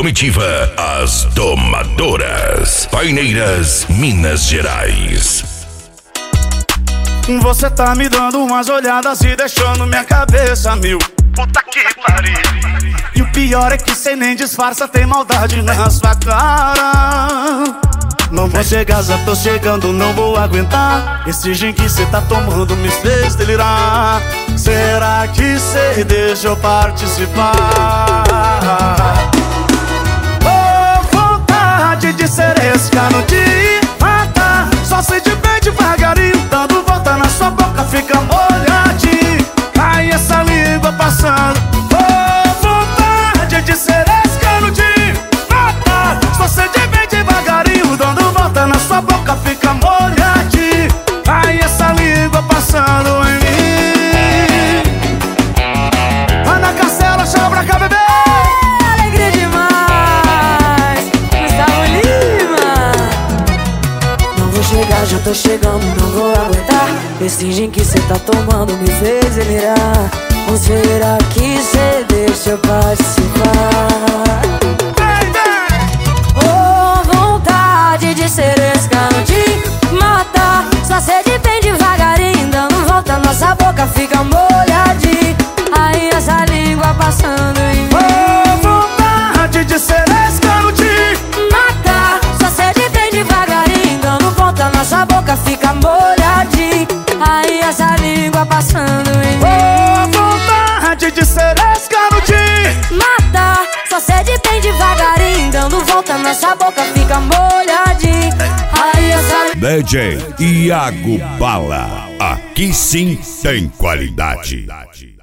Comitiva As Domadoras, Paineiras, Minas Gerais. Você tá me dando umas olhadas e deixando minha cabeça mil. Puta que pariu. E o pior é que cê nem disfarça, tem maldade na sua cara. Não vou chegar, já tô chegando, não vou aguentar. Esse gin que cê tá tomando me fez delirar. Será que cê deixa eu participar? Oh, vontade de ser esse cano de matar. Só sei de bem devagarinho, dando volta na sua boca, fica molhadinho. Ai, essa língua passando. Oh, vontade de ser esse cano de matar. Só sei de bem devagarinho, dando volta na sua boca, fica molhadinho. Ai, essa língua passando em mim. Ana Castela, chama pra cá, bebê. Alegria demais, Gustavo Lima. Não vou chegar, já tô chegando, não vou aguentar. Esse gin que cê tá tomando me fez delirar. Ou será que cê deixa eu participar? Oh, vontade de ser esse cano de matar. Só sede bem devagarinho, dando volta, nossa boca fica molhadinha. Aí essa língua passando em mim. Oh, vontade de ser esse cano de matar. Só sede bem devagarinho, dando volta, nossa boca fica molhadinha. Aí essa língua passando em mim. Oh, vontade de ser esse cano de matar. Só sede bem devagarinho, dando volta, nossa boca fica molhadinha. Aí essa DJ Iago Bala, aqui sim tem qualidade.